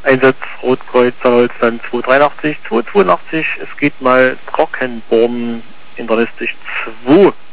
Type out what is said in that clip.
Einsatz Rotkreuz Holzland 283, 282, es geht mal Trockenborn in der Liste 2.